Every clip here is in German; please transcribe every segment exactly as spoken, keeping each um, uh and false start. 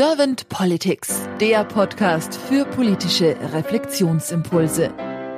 Servant Politics, der Podcast für politische Reflexionsimpulse.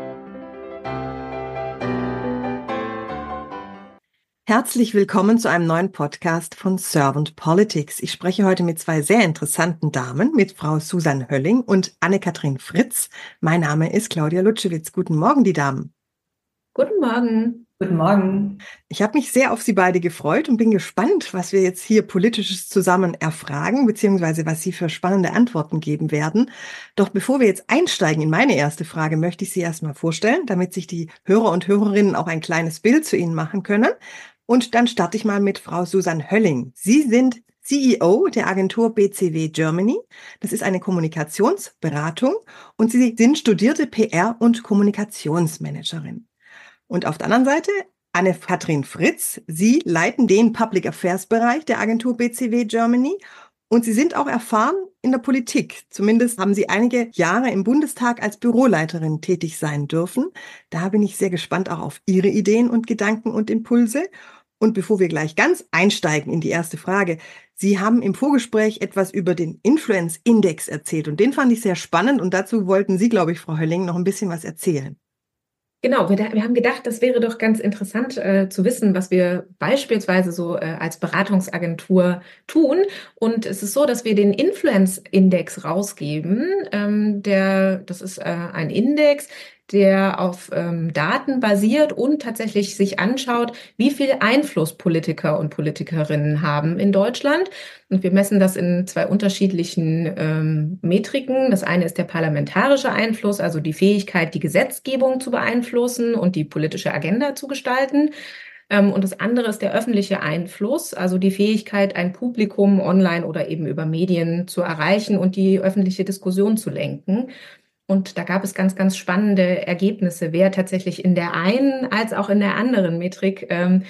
Herzlich willkommen zu einem neuen Podcast von Servant Politics. Ich spreche heute mit zwei sehr interessanten Damen, mit Frau Susan Hölling und Anne-Kathrin Fritz. Mein Name ist Claudia Lutschewitz. Guten Morgen, die Damen. Guten Morgen. Guten Morgen. Ich habe mich sehr auf Sie beide gefreut und bin gespannt, was wir jetzt hier Politisches zusammen erfragen, beziehungsweise was Sie für spannende Antworten geben werden. Doch bevor wir jetzt einsteigen in meine erste Frage, möchte ich Sie erstmal vorstellen, damit sich die Hörer und Hörerinnen auch ein kleines Bild zu Ihnen machen können. Und dann starte ich mal mit Frau Susan Hölling. Sie sind C E O der Agentur B C W Germany. Das ist eine Kommunikationsberatung und Sie sind studierte P R- und Kommunikationsmanagerin. Und auf der anderen Seite Anne-Kathrin Fritz. Sie leiten den Public Affairs Bereich der Agentur B C W Germany und Sie sind auch erfahren in der Politik. Zumindest haben Sie einige Jahre im Bundestag als Büroleiterin tätig sein dürfen. Da bin ich sehr gespannt auch auf Ihre Ideen und Gedanken und Impulse. Und bevor wir gleich ganz einsteigen in die erste Frage, Sie haben im Vorgespräch etwas über den Influence Index erzählt und den fand ich sehr spannend und dazu wollten Sie, glaube ich, Frau Hölling, noch ein bisschen was erzählen. Genau, wir, wir haben gedacht, das wäre doch ganz interessant äh, zu wissen, was wir beispielsweise so äh, als Beratungsagentur tun. Und es ist so, dass wir den Influence-Index rausgeben. Ähm, der, das ist äh, ein Index, der auf ähm, Daten basiert und tatsächlich sich anschaut, wie viel Einfluss Politiker und Politikerinnen haben in Deutschland. Und wir messen das in zwei unterschiedlichen ähm, Metriken. Das eine ist der parlamentarische Einfluss, also die Fähigkeit, die Gesetzgebung zu beeinflussen und die politische Agenda zu gestalten. Ähm, und das andere ist der öffentliche Einfluss, also die Fähigkeit, ein Publikum online oder eben über Medien zu erreichen und die öffentliche Diskussion zu lenken. Und da gab es ganz, ganz spannende Ergebnisse, wer tatsächlich in der einen als auch in der anderen Metrik ähm,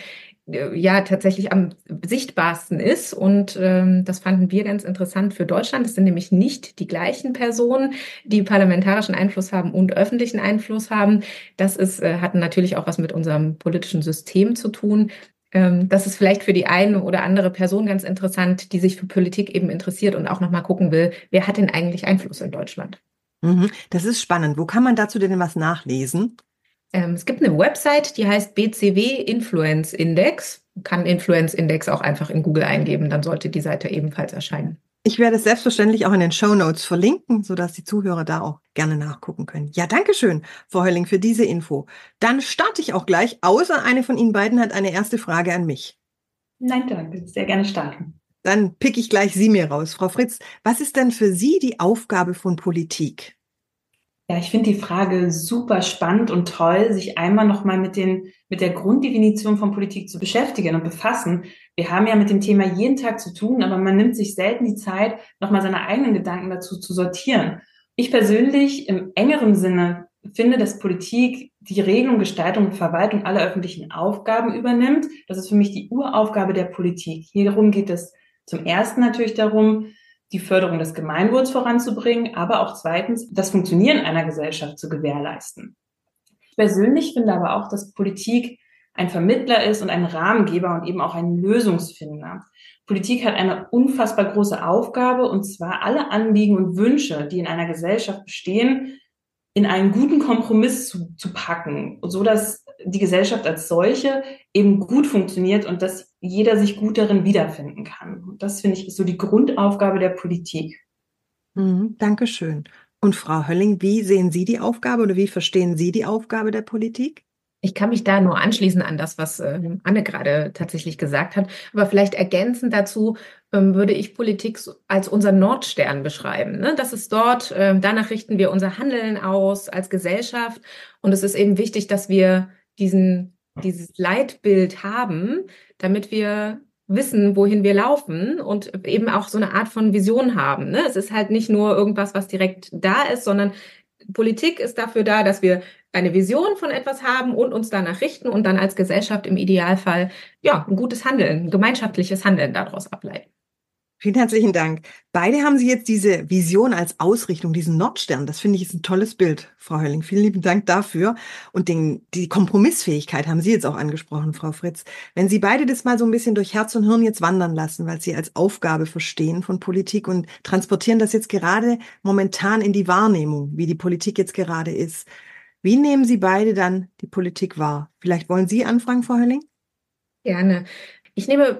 ja tatsächlich am sichtbarsten ist. Und ähm, das fanden wir ganz interessant für Deutschland. Es sind nämlich nicht die gleichen Personen, die parlamentarischen Einfluss haben und öffentlichen Einfluss haben. Das ist, äh, hat natürlich auch was mit unserem politischen System zu tun. Ähm, das ist vielleicht für die eine oder andere Person ganz interessant, die sich für Politik eben interessiert und auch nochmal gucken will, wer hat denn eigentlich Einfluss in Deutschland? Das ist spannend. Wo kann man dazu denn was nachlesen? Ähm, es gibt eine Website, die heißt B C W Influence Index. Man kann Influence Index auch einfach in Google eingeben, dann sollte die Seite ebenfalls erscheinen. Ich werde es selbstverständlich auch in den Shownotes verlinken, sodass die Zuhörer da auch gerne nachgucken können. Ja, danke schön, Frau Hölling, für diese Info. Dann starte ich auch gleich, außer eine von Ihnen beiden hat eine erste Frage an mich. Nein, danke. Sehr gerne starten. Dann pick ich gleich Sie mir raus. Frau Fritz, was ist denn für Sie die Aufgabe von Politik? Ja, ich finde die Frage super spannend und toll, sich einmal nochmal mit den, mit der Grunddefinition von Politik zu beschäftigen und befassen. Wir haben ja mit dem Thema jeden Tag zu tun, aber man nimmt sich selten die Zeit, nochmal seine eigenen Gedanken dazu zu sortieren. Ich persönlich im engeren Sinne finde, dass Politik die Regelung, Gestaltung und Verwaltung aller öffentlichen Aufgaben übernimmt. Das ist für mich die Uraufgabe der Politik. Hierum geht es zum ersten natürlich darum, die Förderung des Gemeinwohls voranzubringen, aber auch zweitens das Funktionieren einer Gesellschaft zu gewährleisten. Ich persönlich finde aber auch, dass Politik ein Vermittler ist und ein Rahmengeber und eben auch ein Lösungsfinder. Politik hat eine unfassbar große Aufgabe, und zwar alle Anliegen und Wünsche, die in einer Gesellschaft bestehen, in einen guten Kompromiss zu, zu packen, so dass die Gesellschaft als solche eben gut funktioniert und dass jeder sich gut darin wiederfinden kann. Und das, finde ich, ist so die Grundaufgabe der Politik. Mhm, Dankeschön. Und Frau Hölling, wie sehen Sie die Aufgabe oder wie verstehen Sie die Aufgabe der Politik? Ich kann mich da nur anschließen an das, was äh, Anne gerade tatsächlich gesagt hat. Aber vielleicht ergänzend dazu ähm, würde ich Politik als unseren Nordstern beschreiben. Ne? Das ist dort, äh, danach richten wir unser Handeln aus als Gesellschaft. Und es ist eben wichtig, dass wir diesen, dieses Leitbild haben, damit wir wissen, wohin wir laufen und eben auch so eine Art von Vision haben. Ne? Es ist halt nicht nur irgendwas, was direkt da ist, sondern Politik ist dafür da, dass wir eine Vision von etwas haben und uns danach richten und dann als Gesellschaft im Idealfall ja ein gutes Handeln, ein gemeinschaftliches Handeln daraus ableiten. Vielen herzlichen Dank. Beide haben Sie jetzt diese Vision als Ausrichtung, diesen Nordstern. Das finde ich ist ein tolles Bild, Frau Hölling. Vielen lieben Dank dafür. Und den, die Kompromissfähigkeit haben Sie jetzt auch angesprochen, Frau Fritz. Wenn Sie beide das mal so ein bisschen durch Herz und Hirn jetzt wandern lassen, weil Sie als Aufgabe verstehen von Politik und transportieren das jetzt gerade momentan in die Wahrnehmung, wie die Politik jetzt gerade ist. Wie nehmen Sie beide dann die Politik wahr? Vielleicht wollen Sie anfangen, Frau Hölling? Gerne. Ich nehme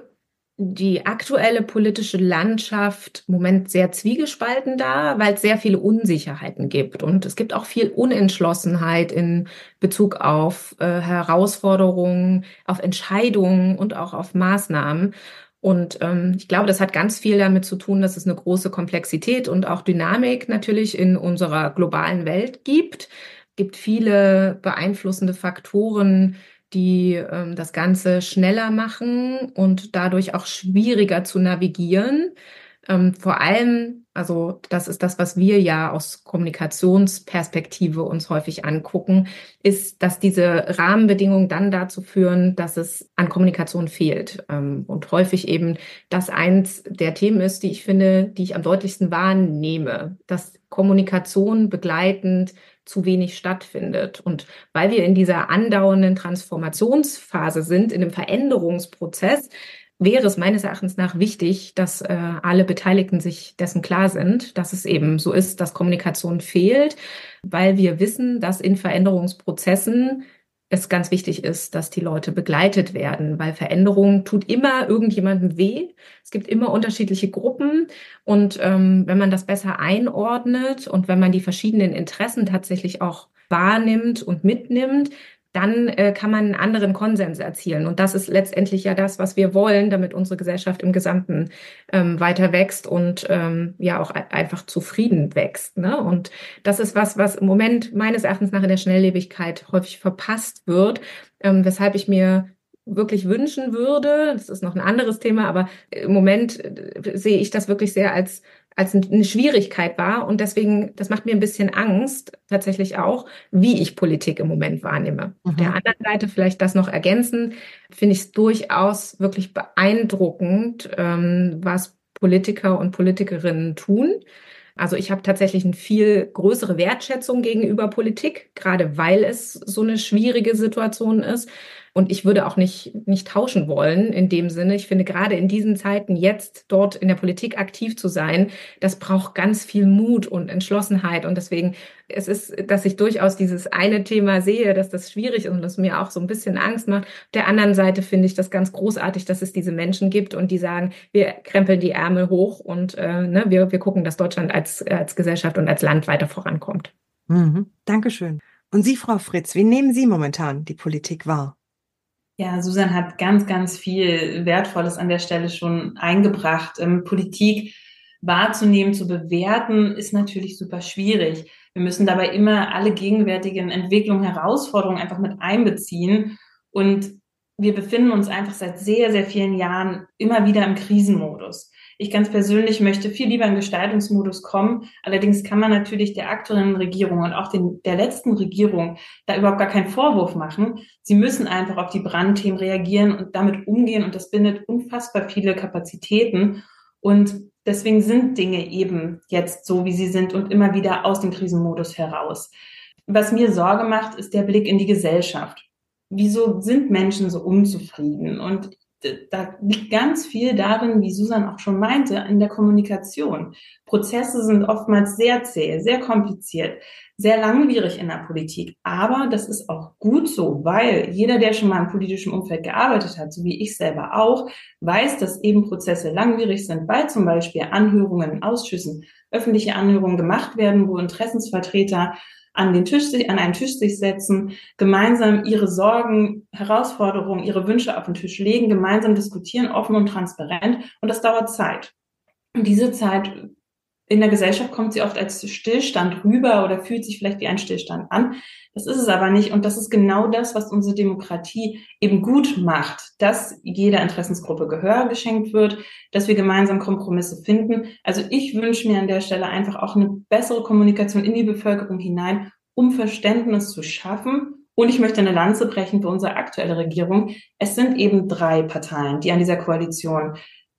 die aktuelle politische Landschaft im Moment sehr zwiegespalten dar, weil es sehr viele Unsicherheiten gibt. Und es gibt auch viel Unentschlossenheit in Bezug auf äh, Herausforderungen, auf Entscheidungen und auch auf Maßnahmen. Und ähm, ich glaube, das hat ganz viel damit zu tun, dass es eine große Komplexität und auch Dynamik natürlich in unserer globalen Welt gibt. Es gibt viele beeinflussende Faktoren, die ähm, das Ganze schneller machen und dadurch auch schwieriger zu navigieren. Ähm, vor allem, also das ist das, was wir ja aus Kommunikationsperspektive uns häufig angucken, ist, dass diese Rahmenbedingungen dann dazu führen, dass es an Kommunikation fehlt. Ähm, und häufig eben das eins der Themen ist, die ich finde, die ich am deutlichsten wahrnehme, dass Kommunikation begleitend zu wenig stattfindet. Und weil wir in dieser andauernden Transformationsphase sind, in einem Veränderungsprozess, wäre es meines Erachtens nach wichtig, dass äh, alle Beteiligten sich dessen klar sind, dass es eben so ist, dass Kommunikation fehlt, weil wir wissen, dass in Veränderungsprozessen es ganz wichtig ist, dass die Leute begleitet werden, weil Veränderung tut immer irgendjemandem weh. Es gibt immer unterschiedliche Gruppen und ähm, wenn man das besser einordnet und wenn man die verschiedenen Interessen tatsächlich auch wahrnimmt und mitnimmt, dann äh, kann man einen anderen Konsens erzielen. Und das ist letztendlich ja das, was wir wollen, damit unsere Gesellschaft im Gesamten ähm, weiter wächst und ähm, ja auch einfach zufrieden wächst. Ne? Und das ist was, was im Moment meines Erachtens nach in der Schnelllebigkeit häufig verpasst wird, ähm, weshalb ich mir wirklich wünschen würde, das ist noch ein anderes Thema, aber im Moment äh, sehe ich das wirklich sehr als als eine Schwierigkeit war. Und deswegen, das macht mir ein bisschen Angst, tatsächlich auch, wie ich Politik im Moment wahrnehme. Mhm. Auf der anderen Seite vielleicht das noch ergänzen, finde ich es durchaus wirklich beeindruckend, ähm, was Politiker und Politikerinnen tun. Also ich habe tatsächlich eine viel größere Wertschätzung gegenüber Politik, gerade weil es so eine schwierige Situation ist. Und ich würde auch nicht, nicht tauschen wollen in dem Sinne. Ich finde, gerade in diesen Zeiten jetzt dort in der Politik aktiv zu sein, das braucht ganz viel Mut und Entschlossenheit. Und deswegen, es ist, dass ich durchaus dieses eine Thema sehe, dass das schwierig ist und das mir auch so ein bisschen Angst macht. Auf der anderen Seite finde ich das ganz großartig, dass es diese Menschen gibt und die sagen, wir krempeln die Ärmel hoch und äh, ne, wir, wir gucken, dass Deutschland als, als Gesellschaft und als Land weiter vorankommt. Mhm. Dankeschön. Und Sie, Frau Fritz, wie nehmen Sie momentan die Politik wahr? Ja, Susan hat ganz, ganz viel Wertvolles an der Stelle schon eingebracht. Ähm, Politik wahrzunehmen, zu bewerten, ist natürlich super schwierig. Wir müssen dabei immer alle gegenwärtigen Entwicklungen, Herausforderungen einfach mit einbeziehen. Und wir befinden uns einfach seit sehr, sehr vielen Jahren immer wieder im Krisenmodus. Ich ganz persönlich möchte viel lieber in Gestaltungsmodus kommen. Allerdings kann man natürlich der aktuellen Regierung und auch den, der letzten Regierung da überhaupt gar keinen Vorwurf machen. Sie müssen einfach auf die Brandthemen reagieren und damit umgehen. Und das bindet unfassbar viele Kapazitäten. Und deswegen sind Dinge eben jetzt so, wie sie sind und immer wieder aus dem Krisenmodus heraus. Was mir Sorge macht, ist der Blick in die Gesellschaft. Wieso sind Menschen so unzufrieden? Und da liegt ganz viel darin, wie Susan auch schon meinte, in der Kommunikation. Prozesse sind oftmals sehr zäh, sehr kompliziert, sehr langwierig in der Politik. Aber das ist auch gut so, weil jeder, der schon mal im politischen Umfeld gearbeitet hat, so wie ich selber auch, weiß, dass eben Prozesse langwierig sind, weil zum Beispiel Anhörungen in Ausschüssen, öffentliche Anhörungen gemacht werden, wo Interessensvertreter an den Tisch, an einen Tisch sich setzen, gemeinsam ihre Sorgen, Herausforderungen, ihre Wünsche auf den Tisch legen, gemeinsam diskutieren, offen und transparent. Und das dauert Zeit. Und diese Zeit in der Gesellschaft kommt sie oft als Stillstand rüber oder fühlt sich vielleicht wie ein Stillstand an. Das ist es aber nicht. Und das ist genau das, was unsere Demokratie eben gut macht, dass jeder Interessensgruppe Gehör geschenkt wird, dass wir gemeinsam Kompromisse finden. Also ich wünsche mir an der Stelle einfach auch eine bessere Kommunikation in die Bevölkerung hinein, um Verständnis zu schaffen. Und ich möchte eine Lanze brechen für unsere aktuelle Regierung. Es sind eben drei Parteien, die an dieser Koalition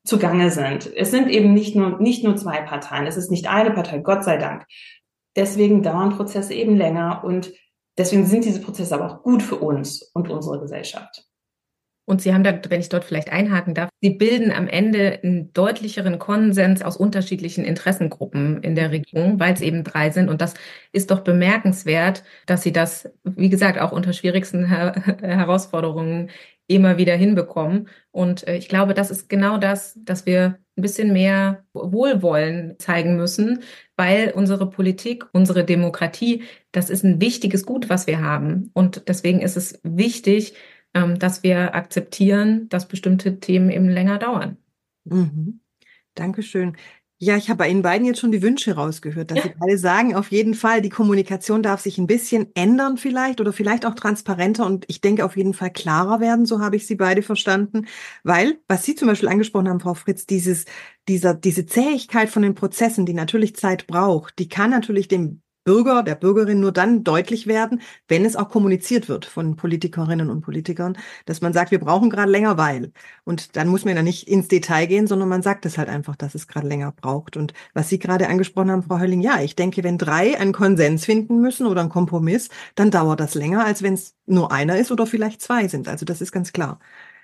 zugange sind. Es sind eben nicht nur, nicht nur zwei Parteien. Es ist nicht eine Partei, Gott sei Dank. Deswegen dauern Prozesse eben länger und deswegen sind diese Prozesse aber auch gut für uns und unsere Gesellschaft. Und Sie haben da, wenn ich dort vielleicht einhaken darf, Sie bilden am Ende einen deutlicheren Konsens aus unterschiedlichen Interessengruppen in der Regierung, weil es eben drei sind. Und das ist doch bemerkenswert, dass Sie das, wie gesagt, auch unter schwierigsten Her- Herausforderungen immer wieder hinbekommen. Und äh, ich glaube, das ist genau das, dass wir ein bisschen mehr Wohlwollen zeigen müssen, weil unsere Politik, unsere Demokratie, das ist ein wichtiges Gut, was wir haben. Und deswegen ist es wichtig, dass wir akzeptieren, dass bestimmte Themen eben länger dauern. Mhm. Dankeschön. Ja, ich habe bei Ihnen beiden jetzt schon die Wünsche rausgehört, dass Ja. Sie beide sagen, auf jeden Fall, die Kommunikation darf sich ein bisschen ändern vielleicht oder vielleicht auch transparenter und ich denke auf jeden Fall klarer werden, so habe ich Sie beide verstanden, weil, was Sie zum Beispiel angesprochen haben, Frau Fritz, dieses, dieser, diese Zähigkeit von den Prozessen, die natürlich Zeit braucht, die kann natürlich dem Bürger, der Bürgerin nur dann deutlich werden, wenn es auch kommuniziert wird von Politikerinnen und Politikern, dass man sagt, wir brauchen gerade länger, weil. Und dann muss man ja nicht ins Detail gehen, sondern man sagt es halt einfach, dass es gerade länger braucht. Und was Sie gerade angesprochen haben, Frau Hölling, ja, ich denke, wenn drei einen Konsens finden müssen oder einen Kompromiss, dann dauert das länger, als wenn es nur einer ist oder vielleicht zwei sind. Also das ist ganz klar.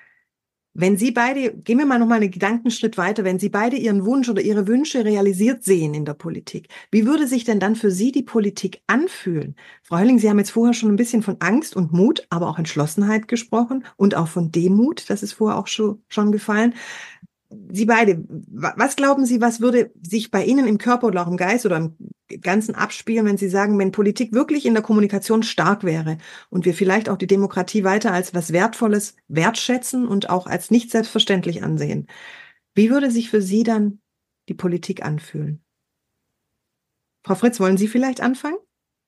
Wenn Sie beide, gehen wir mal noch mal einen Gedankenschritt weiter, wenn Sie beide Ihren Wunsch oder Ihre Wünsche realisiert sehen in der Politik, wie würde sich denn dann für Sie die Politik anfühlen? Frau Hölling, Sie haben jetzt vorher schon ein bisschen von Angst und Mut, aber auch Entschlossenheit gesprochen und auch von Demut, das ist vorher auch schon, schon gefallen. Sie beide, was glauben Sie, was würde sich bei Ihnen im Körper oder auch im Geist oder im Ganzen abspielen, wenn Sie sagen, wenn Politik wirklich in der Kommunikation stark wäre und wir vielleicht auch die Demokratie weiter als was Wertvolles wertschätzen und auch als nicht selbstverständlich ansehen? Wie würde sich für Sie dann die Politik anfühlen? Frau Fritz, wollen Sie vielleicht anfangen?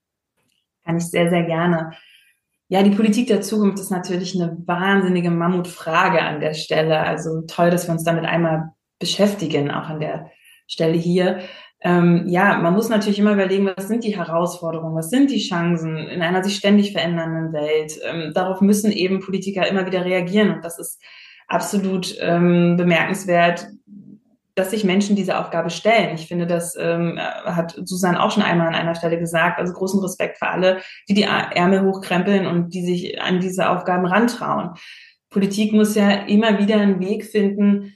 Kann ich sehr, sehr gerne. Ja, die Politik der Zukunft ist natürlich eine wahnsinnige Mammutfrage an der Stelle. Also toll, dass wir uns damit einmal beschäftigen, auch an der Stelle hier. Ähm, ja, man muss natürlich immer überlegen, was sind die Herausforderungen, was sind die Chancen in einer sich ständig verändernden Welt. Ähm, darauf müssen eben Politiker immer wieder reagieren. Und das ist absolut ähm, bemerkenswert, dass sich Menschen diese Aufgabe stellen. Ich finde, das ähm, hat Susanne auch schon einmal an einer Stelle gesagt. Also großen Respekt für alle, die die Ärmel hochkrempeln und die sich an diese Aufgaben rantrauen. Politik muss ja immer wieder einen Weg finden,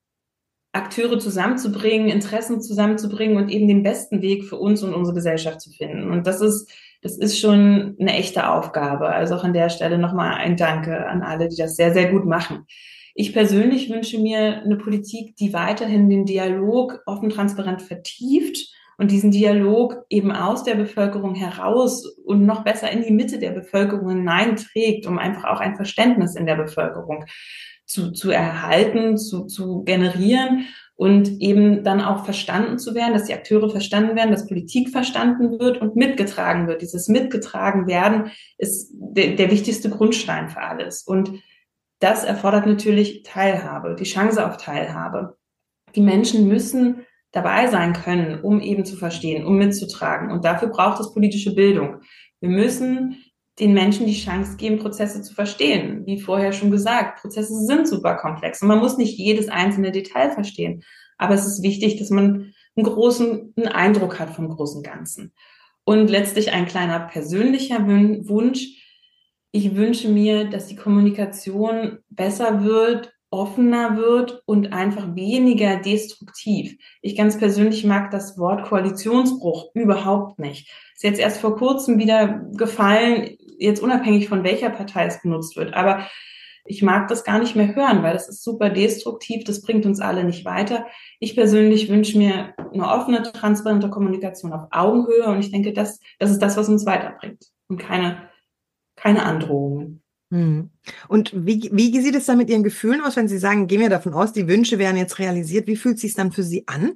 Akteure zusammenzubringen, Interessen zusammenzubringen und eben den besten Weg für uns und unsere Gesellschaft zu finden. Und das ist, das ist schon eine echte Aufgabe. Also auch an der Stelle nochmal ein Danke an alle, die das sehr, sehr gut machen. Ich persönlich wünsche mir eine Politik, die weiterhin den Dialog offen, transparent vertieft und diesen Dialog eben aus der Bevölkerung heraus und noch besser in die Mitte der Bevölkerung hineinträgt, um einfach auch ein Verständnis in der Bevölkerung zu, zu erhalten, zu, zu generieren und eben dann auch verstanden zu werden, dass die Akteure verstanden werden, dass Politik verstanden wird und mitgetragen wird. Dieses mitgetragen werden ist der, der wichtigste Grundstein für alles. Und das erfordert natürlich Teilhabe, die Chance auf Teilhabe. Die Menschen müssen dabei sein können, um eben zu verstehen, um mitzutragen. Und dafür braucht es politische Bildung. Wir müssen den Menschen die Chance geben, Prozesse zu verstehen. Wie vorher schon gesagt, Prozesse sind super komplex und man muss nicht jedes einzelne Detail verstehen. Aber es ist wichtig, dass man einen großen einen Eindruck hat vom großen Ganzen. Und letztlich ein kleiner persönlicher Wunsch. Ich wünsche mir, dass die Kommunikation besser wird, offener wird und einfach weniger destruktiv. Ich ganz persönlich mag das Wort Koalitionsbruch überhaupt nicht. Ist jetzt erst vor kurzem wieder gefallen, jetzt unabhängig von welcher Partei es benutzt wird. Aber ich mag das gar nicht mehr hören, weil das ist super destruktiv, das bringt uns alle nicht weiter. Ich persönlich wünsche mir eine offene, transparente Kommunikation auf Augenhöhe und ich denke, das, das ist das, was uns weiterbringt und keine keine Androhungen. Hm. Und wie, wie sieht es dann mit Ihren Gefühlen aus, wenn Sie sagen, gehen wir davon aus, die Wünsche wären jetzt realisiert, wie fühlt es sich dann für Sie an?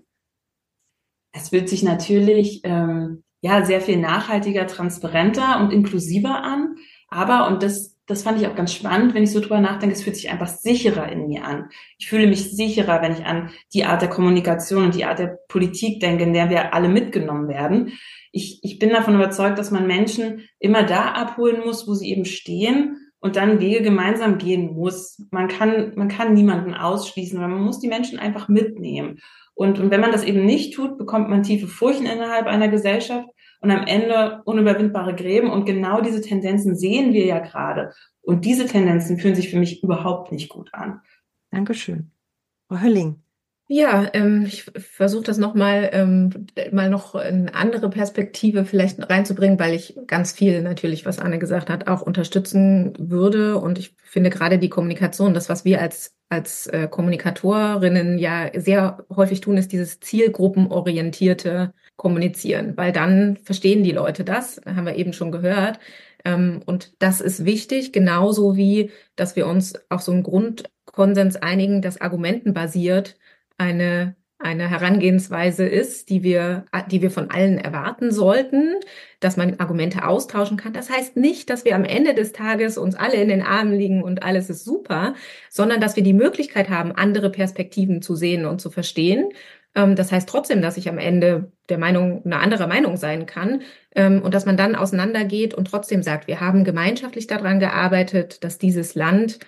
Es fühlt sich natürlich ähm, ja sehr viel nachhaltiger, transparenter und inklusiver an. Aber, und das, das fand ich auch ganz spannend, wenn ich so drüber nachdenke, es fühlt sich einfach sicherer in mir an. Ich fühle mich sicherer, wenn ich an die Art der Kommunikation und die Art der Politik denke, in der wir alle mitgenommen werden. Ich, ich bin davon überzeugt, dass man Menschen immer da abholen muss, wo sie eben stehen und dann Wege gemeinsam gehen muss. Man kann, man kann niemanden ausschließen, aber man muss die Menschen einfach mitnehmen. Und, und wenn man das eben nicht tut, bekommt man tiefe Furchen innerhalb einer Gesellschaft und am Ende unüberwindbare Gräben. Und genau diese Tendenzen sehen wir ja gerade. Und diese Tendenzen fühlen sich für mich überhaupt nicht gut an. Dankeschön. Frau Hölling. Ja, ähm, ich versuche das nochmal ähm, mal noch eine andere Perspektive vielleicht reinzubringen, weil ich ganz viel natürlich, was Anne gesagt hat, auch unterstützen würde. Und ich finde gerade die Kommunikation, das, was wir als als äh, Kommunikatorinnen ja sehr häufig tun, ist dieses zielgruppenorientierte Kommunizieren, weil dann verstehen die Leute das, haben wir eben schon gehört. Ähm, und das ist wichtig, genauso wie, dass wir uns auf so einen Grundkonsens einigen, das argumentenbasiert eine eine Herangehensweise ist, die wir, die wir von allen erwarten sollten, dass man Argumente austauschen kann. Das heißt nicht, dass wir am Ende des Tages uns alle in den Armen liegen und alles ist super, sondern dass wir die Möglichkeit haben, andere Perspektiven zu sehen und zu verstehen. Das heißt trotzdem, dass ich am Ende der Meinung, eine andere Meinung sein kann, und dass man dann auseinandergeht und trotzdem sagt, wir haben gemeinschaftlich daran gearbeitet, dass dieses Land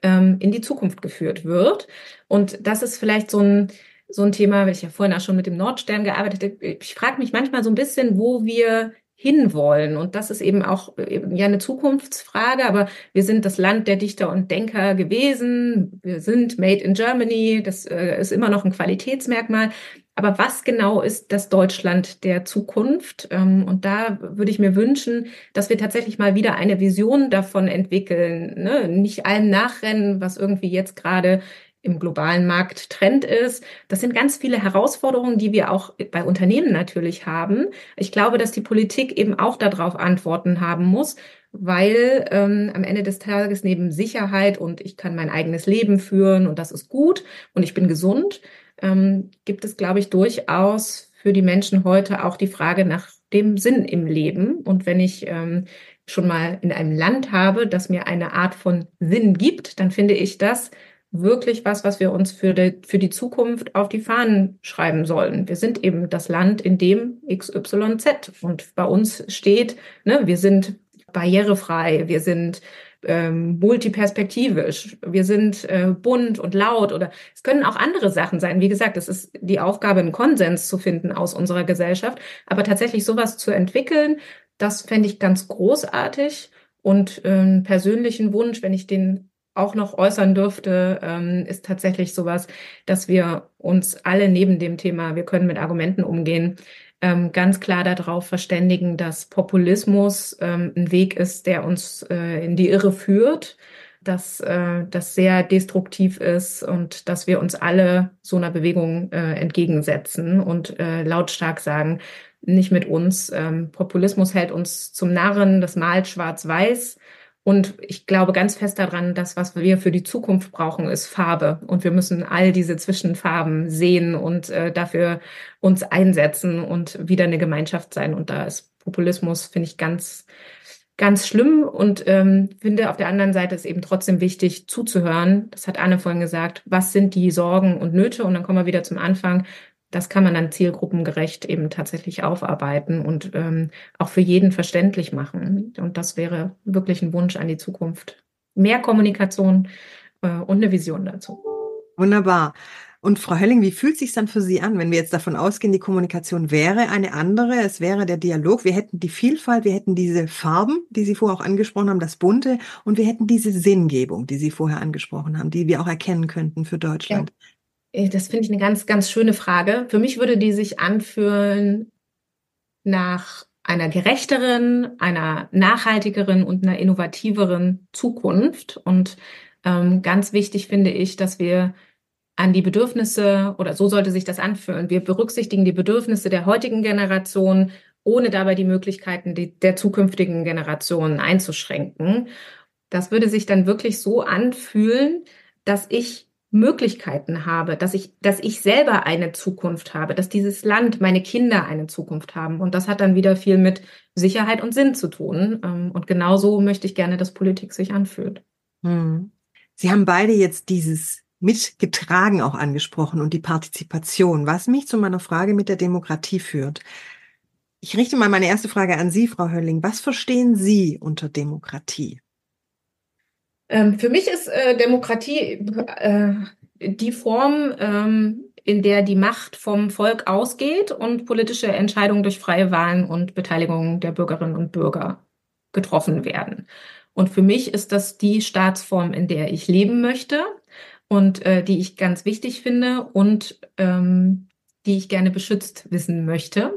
in die Zukunft geführt wird. Und das ist vielleicht so ein so ein Thema, weil ich ja vorhin auch schon mit dem Nordstern gearbeitet habe. Ich frage mich manchmal so ein bisschen, wo wir hinwollen. Und das ist eben auch ja eine Zukunftsfrage, aber wir sind das Land der Dichter und Denker gewesen. Wir sind made in Germany. Das äh, ist immer noch ein Qualitätsmerkmal. Aber was genau ist das Deutschland der Zukunft? Ähm, und da würde ich mir wünschen, dass wir tatsächlich mal wieder eine Vision davon entwickeln, ne? Nicht allem nachrennen, was irgendwie jetzt gerade im globalen Markt Trend ist. Das sind ganz viele Herausforderungen, die wir auch bei Unternehmen natürlich haben. Ich glaube, dass die Politik eben auch darauf Antworten haben muss, weil ähm, am Ende des Tages neben Sicherheit und ich kann mein eigenes Leben führen und das ist gut und ich bin gesund, ähm, gibt es, glaube ich, durchaus für die Menschen heute auch die Frage nach dem Sinn im Leben. Und wenn ich ähm, schon mal in einem Land habe, das mir eine Art von Sinn gibt, dann finde ich das wirklich was, was wir uns für die, für die Zukunft auf die Fahnen schreiben sollen. Wir sind eben das Land, in dem X Y Z und bei uns steht, ne, wir sind barrierefrei, wir sind ähm, multiperspektivisch, wir sind äh, bunt und laut oder es können auch andere Sachen sein. Wie gesagt, es ist die Aufgabe, einen Konsens zu finden aus unserer Gesellschaft, aber tatsächlich sowas zu entwickeln, das fände ich ganz großartig und äh, einen persönlichen Wunsch, wenn ich den auch noch äußern dürfte, ähm, ist tatsächlich sowas, dass wir uns alle neben dem Thema, wir können mit Argumenten umgehen, ähm, ganz klar darauf verständigen, dass Populismus ähm, ein Weg ist, der uns äh, in die Irre führt, dass äh, das sehr destruktiv ist und dass wir uns alle so einer Bewegung äh, entgegensetzen und äh, lautstark sagen, nicht mit uns. Ähm, Populismus hält uns zum Narren, das malt schwarz-weiß. Und ich glaube ganz fest daran, dass was wir für die Zukunft brauchen, ist Farbe. Und wir müssen all diese Zwischenfarben sehen und äh, dafür uns einsetzen und wieder eine Gemeinschaft sein. Und da ist Populismus, finde ich, ganz, ganz schlimm. Und ähm, finde auf der anderen Seite ist eben trotzdem wichtig zuzuhören. Das hat Anne vorhin gesagt. Was sind die Sorgen und Nöte? Und dann kommen wir wieder zum Anfang. Das kann man dann zielgruppengerecht eben tatsächlich aufarbeiten und ähm, auch für jeden verständlich machen. Und das wäre wirklich ein Wunsch an die Zukunft. Mehr Kommunikation äh, und eine Vision dazu. Wunderbar. Und Frau Hölling, wie fühlt es sich dann für Sie an, wenn wir jetzt davon ausgehen, die Kommunikation wäre eine andere, es wäre der Dialog, wir hätten die Vielfalt, wir hätten diese Farben, die Sie vorher auch angesprochen haben, das Bunte, und wir hätten diese Sinngebung, die Sie vorher angesprochen haben, die wir auch erkennen könnten für Deutschland. Ja. Das finde ich eine ganz, ganz schöne Frage. Für mich würde die sich anfühlen nach einer gerechteren, einer nachhaltigeren und einer innovativeren Zukunft. Und ähm, ganz wichtig finde ich, dass wir an die Bedürfnisse, oder so sollte sich das anfühlen, wir berücksichtigen die Bedürfnisse der heutigen Generation, ohne dabei die Möglichkeiten die, der zukünftigen Generationen einzuschränken. Das würde sich dann wirklich so anfühlen, dass ich Möglichkeiten habe, dass ich, dass ich selber eine Zukunft habe, dass dieses Land, meine Kinder eine Zukunft haben. Und das hat dann wieder viel mit Sicherheit und Sinn zu tun. Und genauso möchte ich gerne, dass Politik sich anfühlt. Hm. Sie haben beide jetzt dieses Mitgetragen auch angesprochen und die Partizipation, was mich zu meiner Frage mit der Demokratie führt. Ich richte mal meine erste Frage an Sie, Frau Hölling. Was verstehen Sie unter Demokratie? Ähm, für mich ist äh, Demokratie äh, die Form, ähm, in der die Macht vom Volk ausgeht und politische Entscheidungen durch freie Wahlen und Beteiligung der Bürgerinnen und Bürger getroffen werden. Und für mich ist das die Staatsform, in der ich leben möchte und äh, die ich ganz wichtig finde und ähm, die ich gerne beschützt wissen möchte.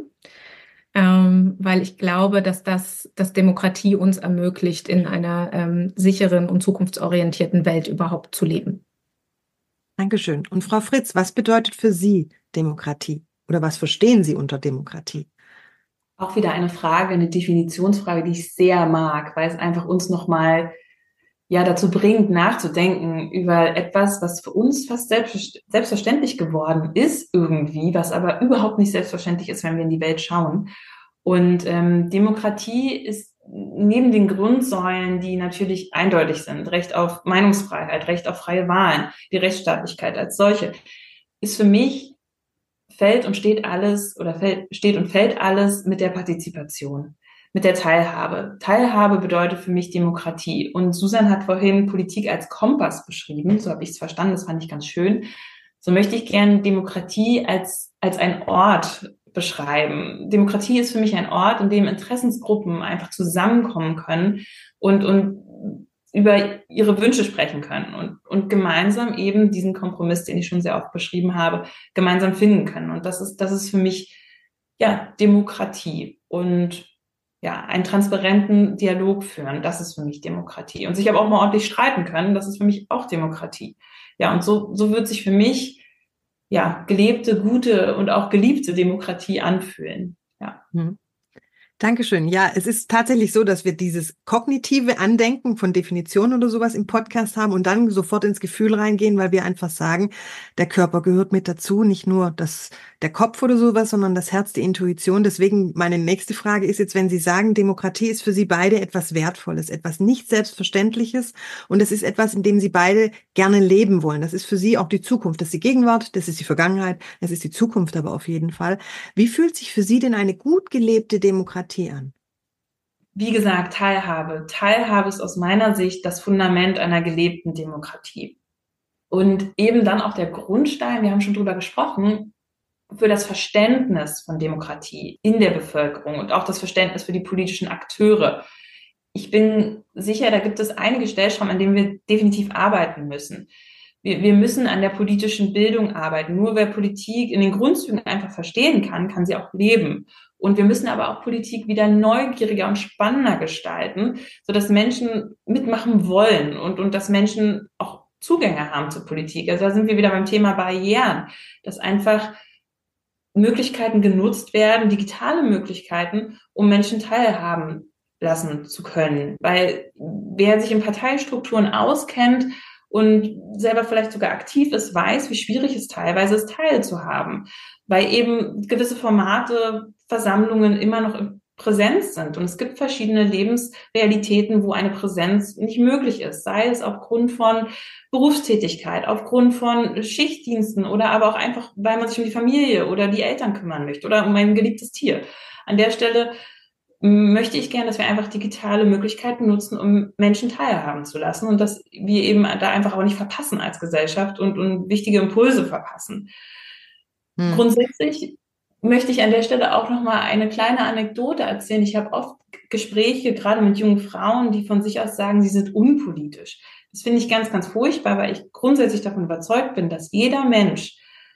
Ähm, weil ich glaube, dass das, dass Demokratie uns ermöglicht, in einer ähm, sicheren und zukunftsorientierten Welt überhaupt zu leben. Dankeschön. Und Frau Fritz, was bedeutet für Sie Demokratie? Oder was verstehen Sie unter Demokratie? Auch wieder eine Frage, eine Definitionsfrage, die ich sehr mag, weil es einfach uns nochmal ja dazu bringt, nachzudenken über etwas, was für uns fast selbst, selbstverständlich geworden ist irgendwie, was aber überhaupt nicht selbstverständlich ist, wenn wir in die Welt schauen. Und ähm, Demokratie ist neben den Grundsäulen, die natürlich eindeutig sind, Recht auf Meinungsfreiheit, Recht auf freie Wahlen, die Rechtsstaatlichkeit als solche, ist für mich fällt und steht alles oder fällt, steht und fällt alles mit der Partizipation, mit der Teilhabe. Teilhabe bedeutet für mich Demokratie. Und Susan hat vorhin Politik als Kompass beschrieben, so habe ich es verstanden, das fand ich ganz schön. So möchte ich gerne Demokratie als, als ein Ort beschreiben. Demokratie ist für mich ein Ort, in dem Interessensgruppen einfach zusammenkommen können und, und über ihre Wünsche sprechen können und, und gemeinsam eben diesen Kompromiss, den ich schon sehr oft beschrieben habe, gemeinsam finden können. Und das ist, das ist für mich, ja, Demokratie und, ja, einen transparenten Dialog führen. Das ist für mich Demokratie. Und sich aber auch mal ordentlich streiten können. Das ist für mich auch Demokratie. Ja, und so, so wird sich für mich, ja, gelebte, gute und auch geliebte Demokratie anfühlen. Ja. Hm. Dankeschön. Ja, es ist tatsächlich so, dass wir dieses kognitive Andenken von Definitionen oder sowas im Podcast haben und dann sofort ins Gefühl reingehen, weil wir einfach sagen, der Körper gehört mit dazu, nicht nur das, der Kopf oder sowas, sondern das Herz, die Intuition. Deswegen meine nächste Frage ist jetzt, wenn Sie sagen, Demokratie ist für Sie beide etwas Wertvolles, etwas nicht Selbstverständliches und es ist etwas, in dem Sie beide gerne leben wollen. Das ist für Sie auch die Zukunft. Das ist die Gegenwart, das ist die Vergangenheit, das ist die Zukunft aber auf jeden Fall. Wie fühlt sich für Sie denn eine gut gelebte Demokratie an? Wie gesagt, Teilhabe. Teilhabe ist aus meiner Sicht das Fundament einer gelebten Demokratie. Und eben dann auch der Grundstein, wir haben schon drüber gesprochen, für das Verständnis von Demokratie in der Bevölkerung und auch das Verständnis für die politischen Akteure. Ich bin sicher, da gibt es einige Stellschrauben, an denen wir definitiv arbeiten müssen. Wir, wir müssen an der politischen Bildung arbeiten. Nur wer Politik in den Grundzügen einfach verstehen kann, kann sie auch leben. Und wir müssen aber auch Politik wieder neugieriger und spannender gestalten, sodass Menschen mitmachen wollen und, und dass Menschen auch Zugänge haben zur Politik. Also da sind wir wieder beim Thema Barrieren, dass einfach Möglichkeiten genutzt werden, digitale Möglichkeiten, um Menschen teilhaben lassen zu können. Weil wer sich in Parteistrukturen auskennt und selber vielleicht sogar aktiv ist, weiß, wie schwierig es teilweise ist, teilzuhaben, weil eben gewisse Formate, Versammlungen immer noch Präsenz sind. Und es gibt verschiedene Lebensrealitäten, wo eine Präsenz nicht möglich ist, sei es aufgrund von Berufstätigkeit, aufgrund von Schichtdiensten oder aber auch einfach, weil man sich um die Familie oder die Eltern kümmern möchte oder um ein geliebtes Tier. An der Stelle möchte ich gerne, dass wir einfach digitale Möglichkeiten nutzen, um Menschen teilhaben zu lassen und dass wir eben da einfach auch nicht verpassen als Gesellschaft und, und wichtige Impulse verpassen. Hm. Grundsätzlich möchte ich an der Stelle auch noch mal eine kleine Anekdote erzählen. Ich habe oft Gespräche, gerade mit jungen Frauen, die von sich aus sagen, sie sind unpolitisch. Das finde ich ganz, ganz furchtbar, weil ich grundsätzlich davon überzeugt bin, dass jeder Mensch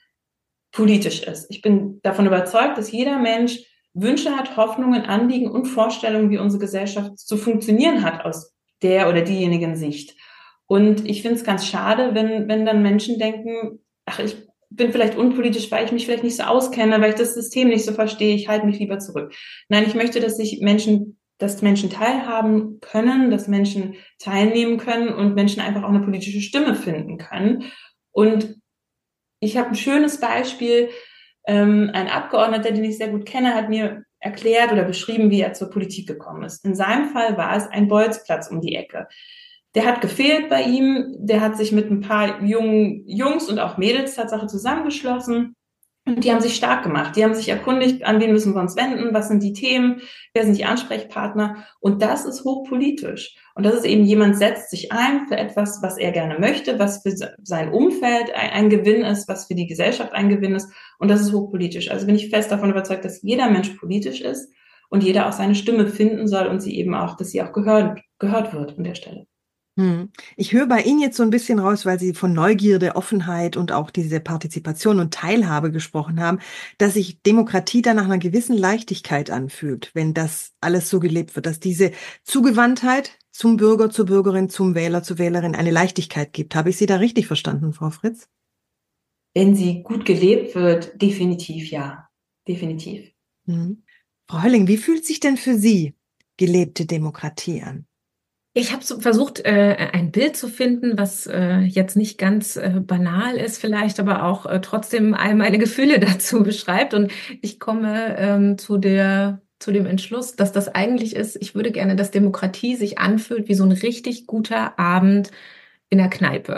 politisch ist. Ich bin davon überzeugt, dass jeder Mensch Wünsche hat, Hoffnungen, Anliegen und Vorstellungen, wie unsere Gesellschaft zu funktionieren hat aus der oder diejenigen Sicht. Und ich finde es ganz schade, wenn, wenn dann Menschen denken, ach, ich bin vielleicht unpolitisch, weil ich mich vielleicht nicht so auskenne, weil ich das System nicht so verstehe, ich halte mich lieber zurück. Nein, ich möchte, dass sich Menschen, dass Menschen teilhaben können, dass Menschen teilnehmen können und Menschen einfach auch eine politische Stimme finden können. Und ich habe ein schönes Beispiel. Ähm, ein Abgeordneter, den ich sehr gut kenne, hat mir erklärt oder beschrieben, wie er zur Politik gekommen ist. In seinem Fall war es ein Bolzplatz um die Ecke. Der hat gefehlt bei ihm, der hat sich mit ein paar jungen Jungs und auch Mädels Tatsache zusammengeschlossen und die haben sich stark gemacht. Die haben sich erkundigt, an wen müssen wir uns wenden, was sind die Themen, wer sind die Ansprechpartner und das ist hochpolitisch. Und das ist eben, jemand setzt sich ein für etwas, was er gerne möchte, was für sein Umfeld ein, ein Gewinn ist, was für die Gesellschaft ein Gewinn ist. Und das ist hochpolitisch. Also bin ich fest davon überzeugt, dass jeder Mensch politisch ist und jeder auch seine Stimme finden soll und sie eben auch, dass sie auch gehört, gehört wird an der Stelle. Hm. Ich höre bei Ihnen jetzt so ein bisschen raus, weil Sie von Neugierde, Offenheit und auch diese Partizipation und Teilhabe gesprochen haben, dass sich Demokratie dann nach einer gewissen Leichtigkeit anfühlt, wenn das alles so gelebt wird, dass diese Zugewandtheit zum Bürger, zur Bürgerin, zum Wähler, zur Wählerin eine Leichtigkeit gibt. Habe ich Sie da richtig verstanden, Frau Fritz? Wenn sie gut gelebt wird, definitiv ja. Definitiv. Hm. Frau Hölling, wie fühlt sich denn für Sie gelebte Demokratie an? Ich habe so versucht, äh, ein Bild zu finden, was äh, jetzt nicht ganz äh, banal ist, vielleicht aber auch äh, trotzdem all meine Gefühle dazu beschreibt. Und ich komme ähm, zu der zu dem Entschluss, dass das eigentlich ist, ich würde gerne, dass Demokratie sich anfühlt wie so ein richtig guter Abend in der Kneipe.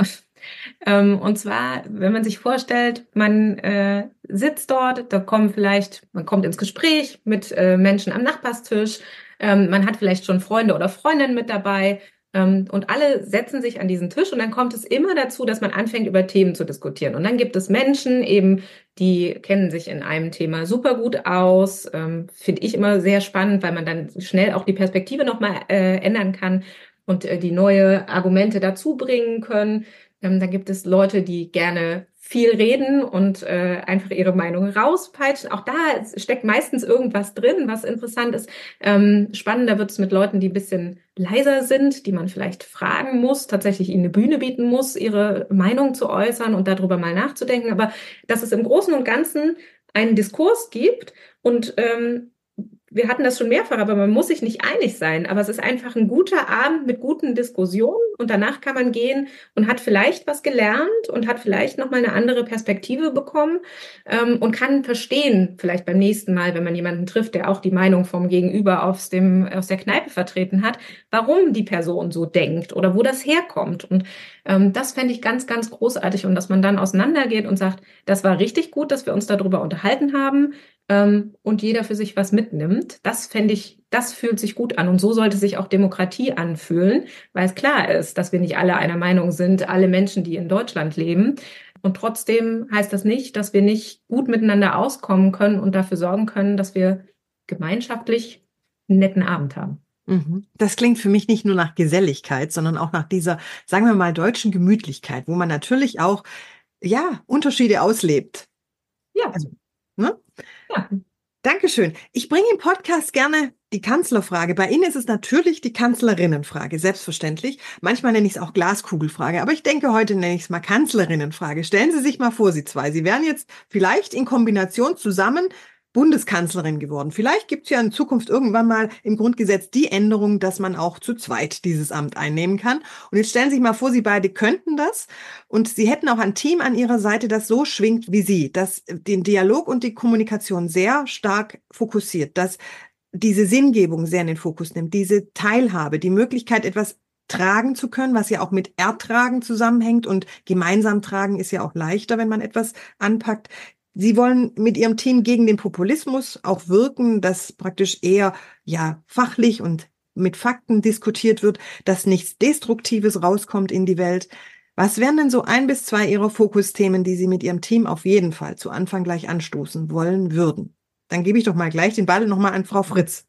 Ähm, und zwar, wenn man sich vorstellt, man äh, sitzt dort, da kommen vielleicht, man kommt ins Gespräch mit äh, Menschen am Nachbarstisch, ähm, man hat vielleicht schon Freunde oder Freundinnen mit dabei, ähm, und alle setzen sich an diesen Tisch und dann kommt es immer dazu, dass man anfängt, über Themen zu diskutieren. Und dann gibt es Menschen eben, die kennen sich in einem Thema super gut aus, ähm, finde ich immer sehr spannend, weil man dann schnell auch die Perspektive nochmal äh, ändern kann und äh, die neue Argumente dazu bringen können. Ähm, da gibt es Leute, die gerne viel reden und äh, einfach ihre Meinung rauspeitschen. Auch da steckt meistens irgendwas drin, was interessant ist. Ähm, spannender wird es mit Leuten, die ein bisschen leiser sind, die man vielleicht fragen muss, tatsächlich ihnen eine Bühne bieten muss, ihre Meinung zu äußern und darüber mal nachzudenken. Aber dass es im Großen und Ganzen einen Diskurs gibt und ähm, wir hatten das schon mehrfach, aber man muss sich nicht einig sein. Aber es ist einfach ein guter Abend mit guten Diskussionen und danach kann man gehen und hat vielleicht was gelernt und hat vielleicht nochmal eine andere Perspektive bekommen ähm, und kann verstehen, vielleicht beim nächsten Mal, wenn man jemanden trifft, der auch die Meinung vom Gegenüber aus dem, aus der Kneipe vertreten hat, warum die Person so denkt oder wo das herkommt. Und ähm, das fände ich ganz, ganz großartig. Und dass man dann auseinandergeht und sagt, das war richtig gut, dass wir uns darüber unterhalten haben. Ähm, und jeder für sich was mitnimmt. Das fände ich, das fühlt sich gut an. Und so sollte sich auch Demokratie anfühlen, weil es klar ist, dass wir nicht alle einer Meinung sind, alle Menschen, die in Deutschland leben. Und trotzdem heißt das nicht, dass wir nicht gut miteinander auskommen können und dafür sorgen können, dass wir gemeinschaftlich einen netten Abend haben. Das klingt für mich nicht nur nach Geselligkeit, sondern auch nach dieser, sagen wir mal, deutschen Gemütlichkeit, wo man natürlich auch, ja, Unterschiede auslebt. Ja. Also, ne? Ja. Dankeschön. Ich bringe im Podcast gerne die Kanzlerfrage. Bei Ihnen ist es natürlich die Kanzlerinnenfrage, selbstverständlich. Manchmal nenne ich es auch Glaskugelfrage, aber ich denke, heute nenne ich es mal Kanzlerinnenfrage. Stellen Sie sich mal vor, Sie zwei. Sie wären jetzt vielleicht in Kombination zusammen Bundeskanzlerin geworden. Vielleicht gibt es ja in Zukunft irgendwann mal im Grundgesetz die Änderung, dass man auch zu zweit dieses Amt einnehmen kann. Und jetzt stellen Sie sich mal vor, Sie beide könnten das und Sie hätten auch ein Team an Ihrer Seite, das so schwingt wie Sie, das den Dialog und die Kommunikation sehr stark fokussiert, das diese Sinngebung sehr in den Fokus nimmt, diese Teilhabe, die Möglichkeit, etwas tragen zu können, was ja auch mit Ertragen zusammenhängt und gemeinsam tragen ist ja auch leichter, wenn man etwas anpackt. Sie wollen mit Ihrem Team gegen den Populismus auch wirken, dass praktisch eher ja fachlich und mit Fakten diskutiert wird, dass nichts Destruktives rauskommt in die Welt. Was wären denn so ein bis zwei Ihrer Fokusthemen, die Sie mit Ihrem Team auf jeden Fall zu Anfang gleich anstoßen wollen würden? Dann gebe ich doch mal gleich den Ball nochmal an Frau Fritz.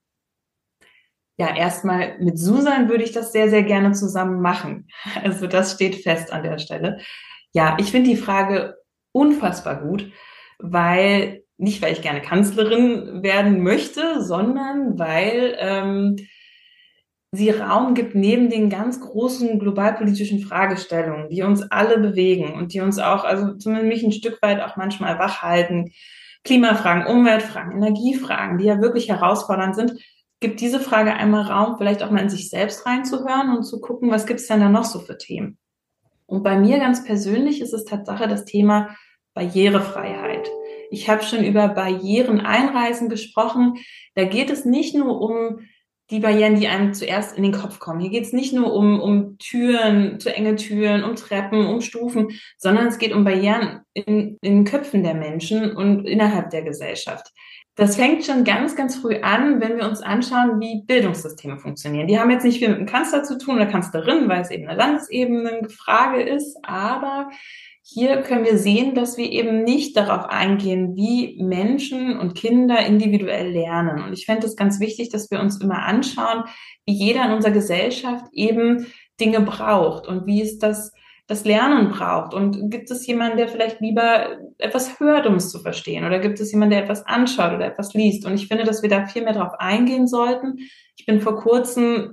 Ja, erstmal mit Susan würde ich das sehr, sehr gerne zusammen machen. Also das steht fest an der Stelle. Ja, ich finde die Frage unfassbar gut, weil, nicht weil ich gerne Kanzlerin werden möchte, sondern weil ähm, sie Raum gibt neben den ganz großen globalpolitischen Fragestellungen, die uns alle bewegen und die uns auch, also zumindest mich ein Stück weit auch manchmal wach halten. Klimafragen, Umweltfragen, Energiefragen, die ja wirklich herausfordernd sind, gibt diese Frage einmal Raum, vielleicht auch mal in sich selbst reinzuhören und zu gucken, was gibt es denn da noch so für Themen. Und bei mir ganz persönlich ist es Tatsache das Thema Barrierefreiheit. Ich habe schon über Barrieren einreisen gesprochen. Da geht es nicht nur um die Barrieren, die einem zuerst in den Kopf kommen. Hier geht es nicht nur um, um Türen, zu enge Türen, um Treppen, um Stufen, sondern es geht um Barrieren in, in den Köpfen der Menschen und innerhalb der Gesellschaft. Das fängt schon ganz, ganz früh an, wenn wir uns anschauen, wie Bildungssysteme funktionieren. Die haben jetzt nicht viel mit dem Kanzler zu tun oder Kanzlerin, weil es eben eine Landesebene-Frage ist, aber hier können wir sehen, dass wir eben nicht darauf eingehen, wie Menschen und Kinder individuell lernen. Und ich fände es ganz wichtig, dass wir uns immer anschauen, wie jeder in unserer Gesellschaft eben Dinge braucht und wie es das das Lernen braucht. Und gibt es jemanden, der vielleicht lieber etwas hört, um es zu verstehen? Oder gibt es jemanden, der etwas anschaut oder etwas liest? Und ich finde, dass wir da viel mehr drauf eingehen sollten. Ich bin vor kurzem,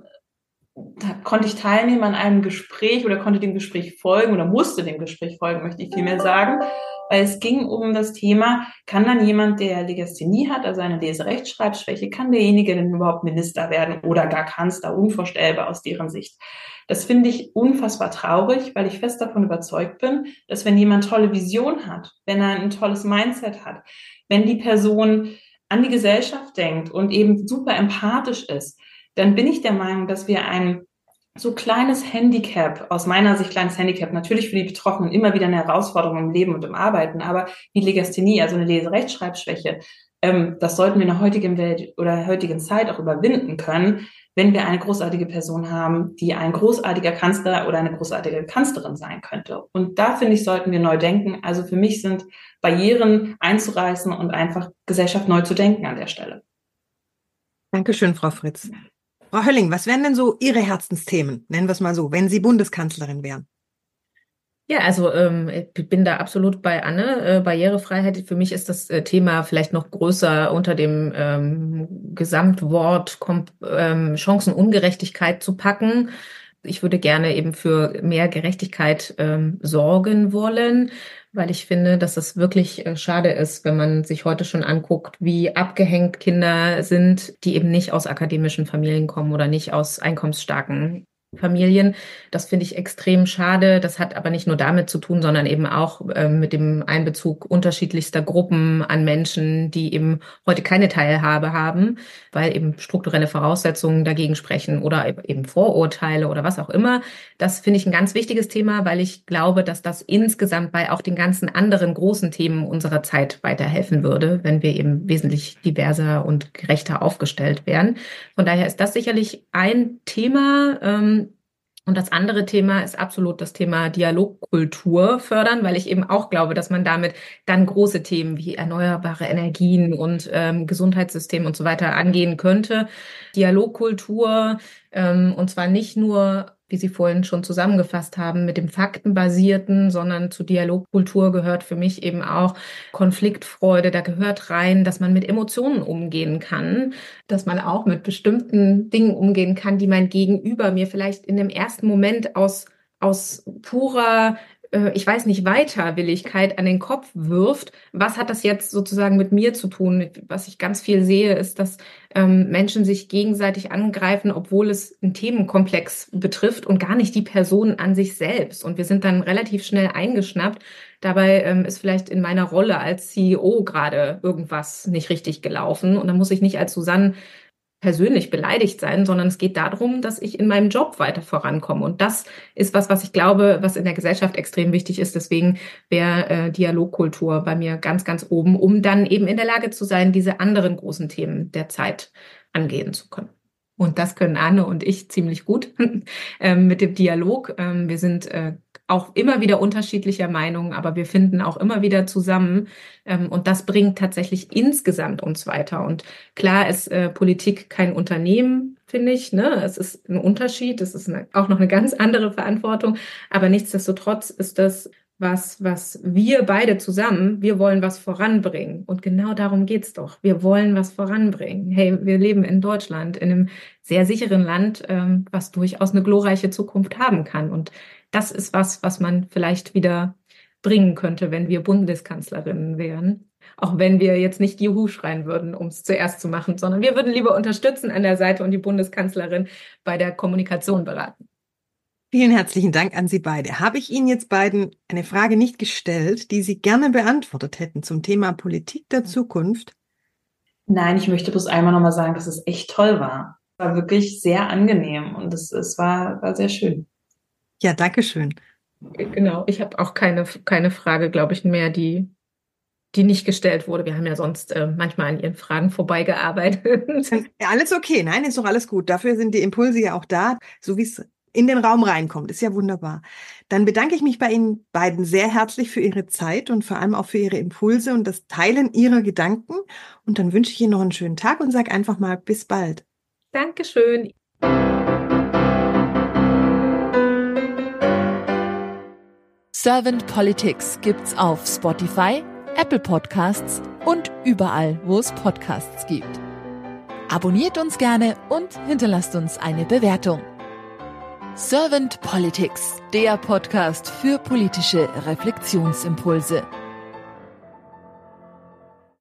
da konnte ich teilnehmen an einem Gespräch oder konnte dem Gespräch folgen oder musste dem Gespräch folgen, möchte ich vielmehr sagen, weil es ging um das Thema, kann dann jemand, der Legasthenie hat, also eine Leserechtschreibschwäche, kann derjenige denn überhaupt Minister werden oder gar Kanzler, unvorstellbar aus deren Sicht. Das finde ich unfassbar traurig, weil ich fest davon überzeugt bin, dass wenn jemand tolle Vision hat, wenn er ein tolles Mindset hat, wenn die Person an die Gesellschaft denkt und eben super empathisch ist, dann bin ich der Meinung, dass wir ein so kleines Handicap, aus meiner Sicht kleines Handicap, natürlich für die Betroffenen immer wieder eine Herausforderung im Leben und im Arbeiten, aber wie Legasthenie, also eine Leserechtschreibschwäche, ähm, das sollten wir in der heutigen Welt oder heutigen Zeit auch überwinden können, wenn wir eine großartige Person haben, die ein großartiger Kanzler oder eine großartige Kanzlerin sein könnte. Und da, finde ich, sollten wir neu denken. Also für mich sind Barrieren einzureißen und einfach Gesellschaft neu zu denken an der Stelle. Dankeschön, Frau Fritz. Frau Hölling, was wären denn so Ihre Herzensthemen, nennen wir es mal so, wenn Sie Bundeskanzlerin wären? Ja, also ähm, ich bin da absolut bei Anne. Äh, Barrierefreiheit, für mich ist das äh, Thema vielleicht noch größer unter dem ähm, Gesamtwort Kom ähm, Chancenungerechtigkeit zu packen. Ich würde gerne eben für mehr Gerechtigkeit ähm, sorgen wollen, weil ich finde, dass es wirklich äh, schade ist, wenn man sich heute schon anguckt, wie abgehängt Kinder sind, die eben nicht aus akademischen Familien kommen oder nicht aus einkommensstarken Familien. Das finde ich extrem schade. Das hat aber nicht nur damit zu tun, sondern eben auch äh, mit dem Einbezug unterschiedlichster Gruppen an Menschen, die eben heute keine Teilhabe haben, weil eben strukturelle Voraussetzungen dagegen sprechen oder eben Vorurteile oder was auch immer. Das finde ich ein ganz wichtiges Thema, weil ich glaube, dass das insgesamt bei auch den ganzen anderen großen Themen unserer Zeit weiterhelfen würde, wenn wir eben wesentlich diverser und gerechter aufgestellt wären. Von daher ist das sicherlich ein Thema. Ähm, Und das andere Thema ist absolut das Thema Dialogkultur fördern, weil ich eben auch glaube, dass man damit dann große Themen wie erneuerbare Energien und ähm, Gesundheitssystem und so weiter angehen könnte. Dialogkultur, ähm, und zwar nicht nur, wie Sie vorhin schon zusammengefasst haben, mit dem Faktenbasierten, sondern zu Dialogkultur gehört für mich eben auch Konfliktfreude. Da gehört rein, dass man mit Emotionen umgehen kann, dass man auch mit bestimmten Dingen umgehen kann, die mein Gegenüber mir vielleicht in dem ersten Moment aus, aus purer, äh, ich weiß nicht, Weiterwilligkeit an den Kopf wirft. Was hat das jetzt sozusagen mit mir zu tun? Was ich ganz viel sehe, ist, dass ähm, Menschen sich gegenseitig angreifen, obwohl es einen Themenkomplex betrifft und gar nicht die Person an sich selbst. Und wir sind dann relativ schnell eingeschnappt. Dabei ähm, ist vielleicht in meiner Rolle als C E O gerade irgendwas nicht richtig gelaufen. Und dann muss ich nicht als Susanne persönlich beleidigt sein, sondern es geht darum, dass ich in meinem Job weiter vorankomme. Und das ist was, was ich glaube, was in der Gesellschaft extrem wichtig ist. Deswegen wäre äh, Dialogkultur bei mir ganz, ganz oben, um dann eben in der Lage zu sein, diese anderen großen Themen der Zeit angehen zu können. Und das können Anne und ich ziemlich gut ähm, mit dem Dialog. Ähm, wir sind äh, auch immer wieder unterschiedlicher Meinung, aber wir finden auch immer wieder zusammen. Ähm, und das bringt tatsächlich insgesamt uns weiter. Und klar ist äh, Politik kein Unternehmen, finde ich. Ne? Es ist ein Unterschied. Es ist eine, auch noch eine ganz andere Verantwortung. Aber nichtsdestotrotz ist das was, was wir beide zusammen, wir wollen was voranbringen. Und genau darum geht's doch. Wir wollen was voranbringen. Hey, wir leben in Deutschland, in einem sehr sicheren Land, ähm, was durchaus eine glorreiche Zukunft haben kann. Und das ist was, was man vielleicht wieder bringen könnte, wenn wir Bundeskanzlerinnen wären. Auch wenn wir jetzt nicht Juhu schreien würden, um es zuerst zu machen, sondern wir würden lieber unterstützen an der Seite und die Bundeskanzlerin bei der Kommunikation beraten. Vielen herzlichen Dank an Sie beide. Habe ich Ihnen jetzt beiden eine Frage nicht gestellt, die Sie gerne beantwortet hätten zum Thema Politik der Zukunft? Nein, ich möchte bloß einmal nochmal sagen, dass es echt toll war. Es war wirklich sehr angenehm und es, es war, war sehr schön. Ja, danke schön. Genau, ich habe auch keine, keine Frage, glaube ich, mehr, die die nicht gestellt wurde. Wir haben ja sonst äh, manchmal an Ihren Fragen vorbeigearbeitet. Ja, alles okay. Nein, ist doch alles gut. Dafür sind die Impulse ja auch da, so wie es in den Raum reinkommt. Ist ja wunderbar. Dann bedanke ich mich bei Ihnen beiden sehr herzlich für Ihre Zeit und vor allem auch für Ihre Impulse und das Teilen Ihrer Gedanken. Und dann wünsche ich Ihnen noch einen schönen Tag und sage einfach mal bis bald. Dankeschön. Servant Politics gibt's auf Spotify, Apple Podcasts und überall, wo es Podcasts gibt. Abonniert uns gerne und hinterlasst uns eine Bewertung. Servant Politics, der Podcast für politische Reflexionsimpulse.